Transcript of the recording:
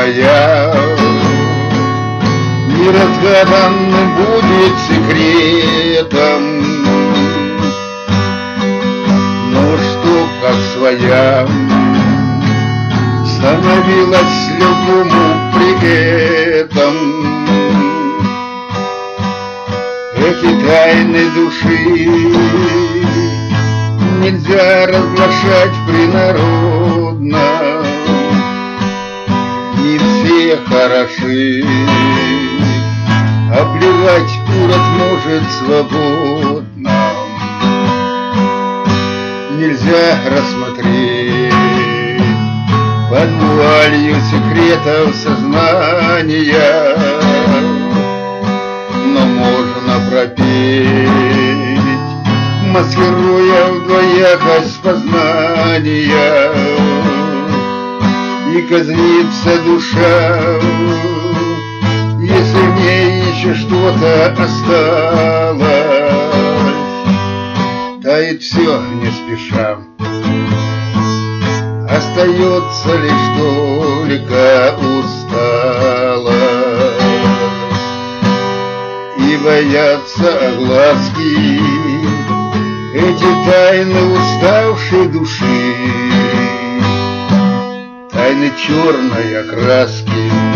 твоя неразгаданным будет секретом, но чтоб как своя становилась любому при этом. Эти тайны души нельзя разглашать принародно, не все хороши, обливать урод может свободно. Нельзя рассмотреть под вуалью секретов сознания, но можно пропеть, маскируя в двоякость познания, и казнится душа, если в ней еще что-то осталось. Тает все не спеша, остается лишь только усталость. И боятся огласки эти тайны уставшей души, тайны черной окраски.